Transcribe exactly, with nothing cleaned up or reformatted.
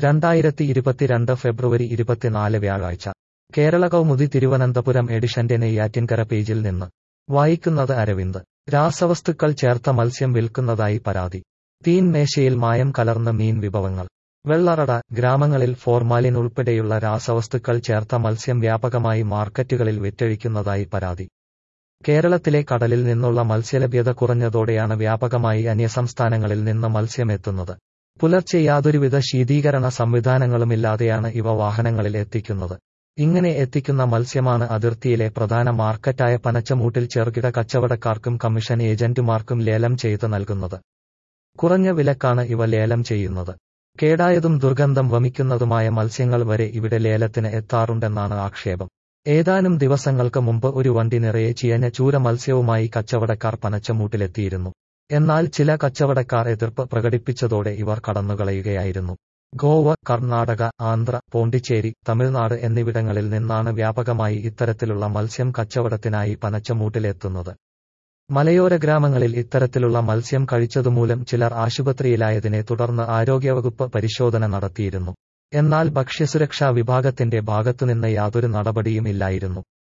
രണ്ടായിരത്തി ഇരുപത്തിരണ്ട് ഫെബ്രുവരി ഇരുപത്തിനാല് വ്യാഴാഴ്ച കേരള കൗമുദി തിരുവനന്തപുരം എഡിഷന്റെ നെയ്യാറ്റിൻകര പേജിൽ നിന്ന് വായിക്കുന്നത് അരവിന്ദ്. രാസവസ്തുക്കൾ ചേർത്ത മത്സ്യം വിൽക്കുന്നതായി പരാതി. തീൻമേശയിൽ മായം കലർന്ന മീൻ വിഭവങ്ങൾ. വെള്ളറട ഗ്രാമങ്ങളിൽ ഫോർമാലിൻ ഉൾപ്പെടെയുള്ള രാസവസ്തുക്കൾ ചേർത്ത മത്സ്യം വ്യാപകമായി മാർക്കറ്റുകളിൽ വിറ്റഴിക്കുന്നതായി പരാതി. കേരളത്തിലെ കടലിൽ നിന്നുള്ള മത്സ്യലഭ്യത കുറഞ്ഞതോടെയാണ് വ്യാപകമായി അന്യസംസ്ഥാനങ്ങളിൽ നിന്ന് മത്സ്യം എത്തുന്നത്. പുലർച്ചെ യാതൊരുവിധ ശീതീകരണ സംവിധാനങ്ങളുമില്ലാതെയാണ് ഇവ വാഹനങ്ങളിൽ എത്തിക്കുന്നത്. ഇങ്ങനെ എത്തിക്കുന്ന മത്സ്യമാണ് അതിർത്തിയിലെ പ്രധാന മാർക്കറ്റായ പനച്ചമൂട്ടിൽ ചെറുകിട കച്ചവടക്കാർക്കും കമ്മീഷൻ ഏജന്റുമാർക്കും ലേലം ചെയ്ത് നൽകുന്നത്. കുറഞ്ഞ വിലക്കാണ് ഇവ ലേലം ചെയ്യുന്നത്. കേടായതും ദുർഗന്ധം വമിക്കുന്നതുമായ മത്സ്യങ്ങൾ വരെ ഇവിടെ ലേലത്തിന് എത്താറുണ്ടെന്നാണ് ആക്ഷേപം. ഏതാനും ദിവസങ്ങൾക്ക് മുമ്പ് ഒരു വണ്ടി നിറയെ ചീയഞ്ഞ ചൂര മത്സ്യവുമായി കച്ചവടക്കാർ പനച്ചമൂട്ടിലെത്തിയിരുന്നു. എന്നാൽ ചില കച്ചവടക്കാർ എതിർപ്പ് പ്രകടിപ്പിച്ചതോടെ ഇവർ കടന്നുകളയുകയായിരുന്നു. ഗോവ, കർണാടക, ആന്ധ്ര, പോണ്ടിച്ചേരി, തമിഴ്നാട് എന്നിവിടങ്ങളിൽ നിന്നാണ് വ്യാപകമായി ഇത്തരത്തിലുള്ള മത്സ്യം കച്ചവടത്തിനായി പനച്ചമൂട്ടിലെത്തുന്നത്. മലയോര ഗ്രാമങ്ങളിൽ ഇത്തരത്തിലുള്ള മത്സ്യം കഴിച്ചതുമൂലം ചിലർ ആശുപത്രിയിലായതിനെ തുടർന്ന് ആരോഗ്യവകുപ്പ് പരിശോധന നടത്തിയിരുന്നു. എന്നാൽ ഭക്ഷ്യസുരക്ഷാ വിഭാഗത്തിന്റെ ഭാഗത്തുനിന്ന് യാതൊരു നടപടിയും ഇല്ലായിരുന്നു.